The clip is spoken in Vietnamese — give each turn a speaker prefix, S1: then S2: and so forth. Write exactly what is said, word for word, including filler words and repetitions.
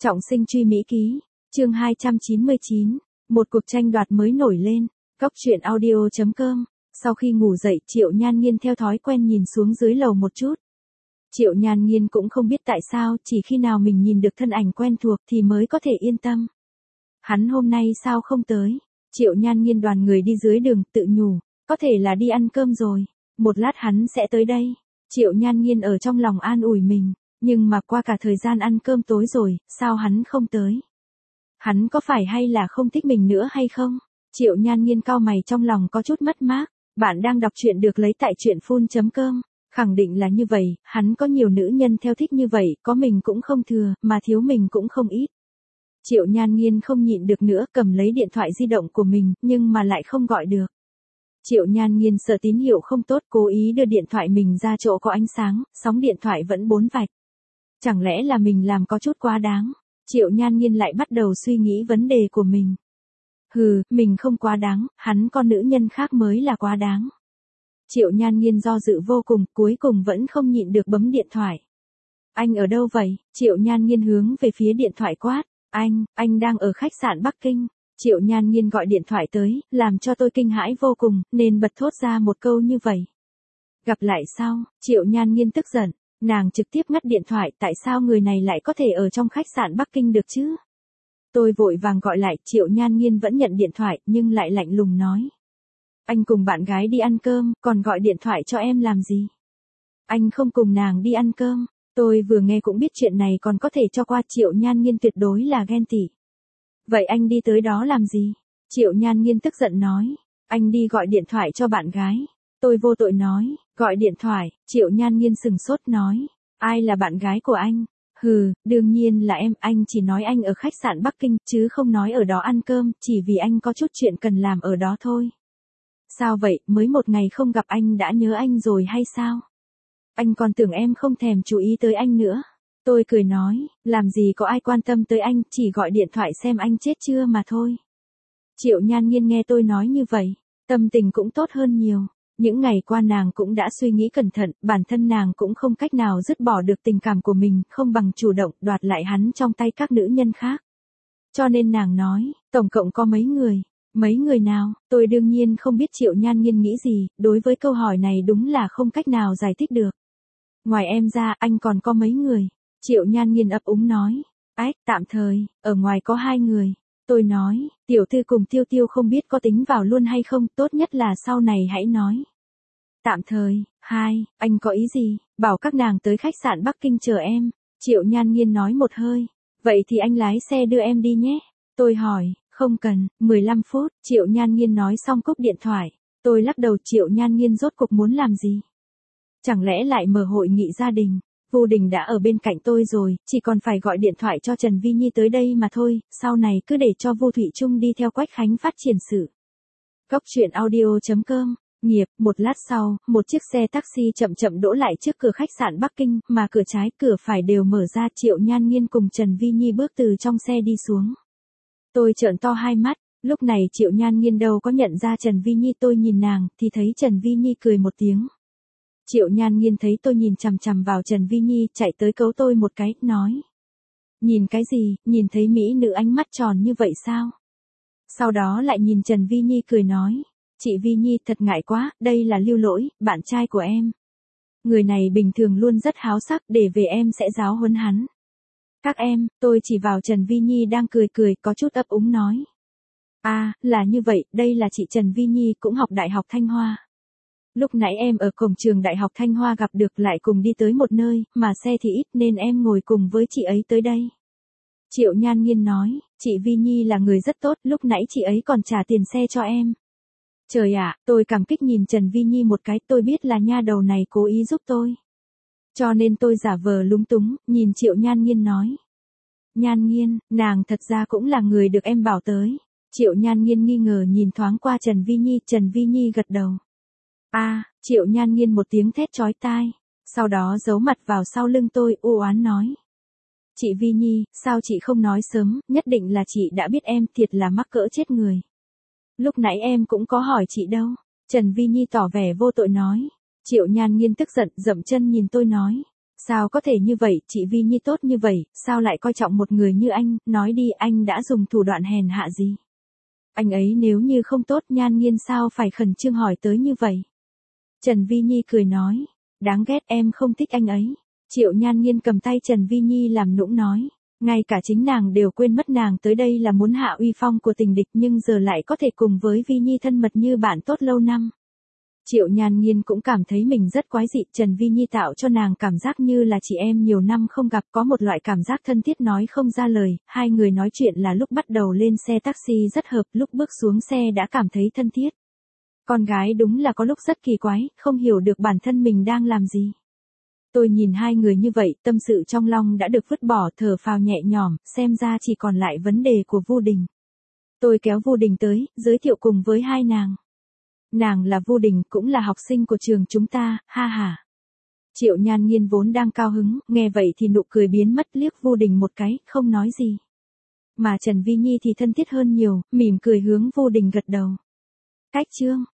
S1: Trọng sinh truy Mỹ ký, chương hai trăm chín mươi chín, một cuộc tranh đoạt mới nổi lên, góc truyện audio chấm com. Sau khi ngủ dậy, Triệu Nhan Nghiên theo thói quen nhìn xuống dưới lầu một chút. Triệu Nhan Nghiên cũng không biết tại sao, chỉ khi nào mình nhìn được thân ảnh quen thuộc thì mới có thể yên tâm. Hắn hôm nay sao không tới? Triệu Nhan Nghiên đoàn người đi dưới đường, tự nhủ, có thể là đi ăn cơm rồi, một lát hắn sẽ tới đây. Triệu Nhan Nghiên ở trong lòng an ủi mình, nhưng mà qua cả thời gian ăn cơm tối rồi, sao hắn không tới? Hắn có phải hay là không thích mình nữa hay không? Triệu Nhan Nghiên cau mày, trong lòng có chút mất mát. Bạn đang đọc truyện được lấy tại truyện phun chấm com. Khẳng định là như vậy, hắn có nhiều nữ nhân theo thích như vậy, có mình cũng không thừa, mà thiếu mình cũng không ít. Triệu Nhan Nghiên không nhịn được nữa, cầm lấy điện thoại di động của mình, nhưng mà lại không gọi được. Triệu Nhan Nghiên sợ tín hiệu không tốt, cố ý đưa điện thoại mình ra chỗ có ánh sáng, sóng điện thoại vẫn bốn vạch. Chẳng lẽ là mình làm có chút quá đáng? Triệu Nhan Nghiên lại bắt đầu suy nghĩ vấn đề của mình. Hừ, mình không quá đáng, hắn con nữ nhân khác mới là quá đáng. Triệu Nhan Nghiên do dự vô cùng, cuối cùng vẫn không nhịn được bấm điện thoại. Anh ở đâu vậy? Triệu Nhan Nghiên hướng về phía điện thoại quát. Anh, anh đang ở khách sạn Bắc Kinh. Triệu Nhan Nghiên gọi điện thoại tới, làm cho tôi kinh hãi vô cùng, nên bật thốt ra một câu như vậy. Gặp lại sau, Triệu Nhan Nghiên tức giận, nàng trực tiếp ngắt điện thoại, tại sao người này lại có thể ở trong khách sạn Bắc Kinh được chứ? Tôi vội vàng gọi lại, Triệu Nhan Nghiên vẫn nhận điện thoại, nhưng lại lạnh lùng nói. Anh cùng bạn gái đi ăn cơm, còn gọi điện thoại cho em làm gì? Anh không cùng nàng đi ăn cơm, tôi vừa nghe cũng biết chuyện này còn có thể cho qua. Triệu Nhan Nghiên tuyệt đối là ghen tị. Vậy anh đi tới đó làm gì? Triệu Nhan Nghiên tức giận nói. Anh đi gọi điện thoại cho bạn gái. Tôi vô tội nói, gọi điện thoại. Triệu Nhan Nghiên sừng sốt nói. Ai là bạn gái của anh? Hừ, đương nhiên là em, anh chỉ nói anh ở khách sạn Bắc Kinh, chứ không nói ở đó ăn cơm, chỉ vì anh có chút chuyện cần làm ở đó thôi. Sao vậy, mới một ngày không gặp anh đã nhớ anh rồi hay sao? Anh còn tưởng em không thèm chú ý tới anh nữa. Tôi cười nói, làm gì có ai quan tâm tới anh, chỉ gọi điện thoại xem anh chết chưa mà thôi. Triệu Nhan Nghiên nghe tôi nói như vậy, tâm tình cũng tốt hơn nhiều. Những ngày qua nàng cũng đã suy nghĩ cẩn thận, bản thân nàng cũng không cách nào dứt bỏ được tình cảm của mình, không bằng chủ động đoạt lại hắn trong tay các nữ nhân khác. Cho nên nàng nói, tổng cộng có mấy người, mấy người nào, tôi đương nhiên không biết. Triệu Nhan Nghiên nghĩ gì, đối với câu hỏi này đúng là không cách nào giải thích được. Ngoài em ra, anh còn có mấy người? Triệu Nhan Nghiên ấp úng nói, ách, tạm thời, ở ngoài có hai người. Tôi nói, tiểu thư cùng Tiêu Tiêu không biết có tính vào luôn hay không, tốt nhất là sau này hãy nói. Tạm thời, hai, anh có ý gì, bảo các nàng tới khách sạn Bắc Kinh chờ em. Triệu Nhan Nghiên nói một hơi, vậy thì anh lái xe đưa em đi nhé. Tôi hỏi, không cần, mười lăm phút, Triệu Nhan Nghiên nói xong cúp điện thoại. Tôi lắc đầu. Triệu Nhan Nghiên rốt cuộc muốn làm gì? Chẳng lẽ lại mở hội nghị gia đình? Vu Đình đã ở bên cạnh tôi rồi, chỉ còn phải gọi điện thoại cho Trần Vi Nhi tới đây mà thôi, sau này cứ để cho Vu Thủy Chung đi theo Quách Khánh phát triển sự. Góc truyện audio chấm com. Nghiệp, một lát sau, một chiếc xe taxi chậm chậm đỗ lại trước cửa khách sạn Bắc Kinh, mà cửa trái, cửa phải đều mở ra. Triệu Nhan Nghiên cùng Trần Vi Nhi bước từ trong xe đi xuống. Tôi trợn to hai mắt, lúc này Triệu Nhan Nghiên đâu có nhận ra Trần Vi Nhi, tôi nhìn nàng, thì thấy Trần Vi Nhi cười một tiếng. Triệu Nhan Nghiên thấy tôi nhìn chằm chằm vào Trần Vi Nhi, chạy tới cấu tôi một cái, nói. Nhìn cái gì, nhìn thấy mỹ nữ ánh mắt tròn như vậy sao? Sau đó lại nhìn Trần Vi Nhi cười nói. Chị Vi Nhi, thật ngại quá, đây là Lưu Lỗi, bạn trai của em. Người này bình thường luôn rất háo sắc, để về em sẽ giáo huấn hắn. Các em, tôi chỉ vào Trần Vi Nhi đang cười cười, có chút ấp úng nói. À, là như vậy, đây là chị Trần Vi Nhi, cũng học Đại học Thanh Hoa. Lúc nãy em ở cổng trường Đại học Thanh Hoa gặp được, lại cùng đi tới một nơi, mà xe thì ít nên em ngồi cùng với chị ấy tới đây. Triệu Nhan Nghiên nói, chị Vi Nhi là người rất tốt, lúc nãy chị ấy còn trả tiền xe cho em. Trời ạ, tôi cảm kích nhìn Trần Vi Nhi một cái, tôi biết là nha đầu này cố ý giúp tôi. Cho nên tôi giả vờ lúng túng, nhìn Triệu Nhan Nghiên nói. Nhan Nghiên, nàng thật ra cũng là người được em bảo tới. Triệu Nhan Nghiên nghi ngờ nhìn thoáng qua Trần Vi Nhi, Trần Vi Nhi gật đầu. À, Triệu Nhan Nghiên một tiếng thét chói tai, sau đó giấu mặt vào sau lưng tôi, u oán nói. Chị Vi Nhi, sao chị không nói sớm, nhất định là chị đã biết em, thiệt là mắc cỡ chết người. Lúc nãy em cũng có hỏi chị đâu. Trần Vi Nhi tỏ vẻ vô tội nói. Triệu Nhan Nghiên tức giận, dậm chân nhìn tôi nói. Sao có thể như vậy, chị Vi Nhi tốt như vậy, sao lại coi trọng một người như anh, nói đi anh đã dùng thủ đoạn hèn hạ gì? Anh ấy nếu như không tốt Nhan Nghiên sao phải khẩn trương hỏi tới như vậy? Trần Vi Nhi cười nói, đáng ghét em không thích anh ấy. Triệu Nhan Nghiên cầm tay Trần Vi Nhi làm nũng nói, ngay cả chính nàng đều quên mất nàng tới đây là muốn hạ uy phong của tình địch nhưng giờ lại có thể cùng với Vi Nhi thân mật như bạn tốt lâu năm. Triệu Nhan Nghiên cũng cảm thấy mình rất quái dị, Trần Vi Nhi tạo cho nàng cảm giác như là chị em nhiều năm không gặp, có một loại cảm giác thân thiết nói không ra lời, hai người nói chuyện là lúc bắt đầu lên xe taxi rất hợp, lúc bước xuống xe đã cảm thấy thân thiết. Con gái đúng là có lúc rất kỳ quái, không hiểu được bản thân mình đang làm gì. Tôi nhìn hai người như vậy, tâm sự trong lòng đã được vứt bỏ, thở phào nhẹ nhõm, xem ra chỉ còn lại vấn đề của Vu Đình. Tôi kéo Vu Đình tới, giới thiệu cùng với hai nàng. Nàng là Vu Đình, cũng là học sinh của trường chúng ta, ha ha. Triệu Nhan Nghiên vốn đang cao hứng, nghe vậy thì nụ cười biến mất, liếc Vu Đình một cái, không nói gì. Mà Trần Vi Nhi thì thân thiết hơn nhiều, mỉm cười hướng Vu Đình gật đầu. Cách chương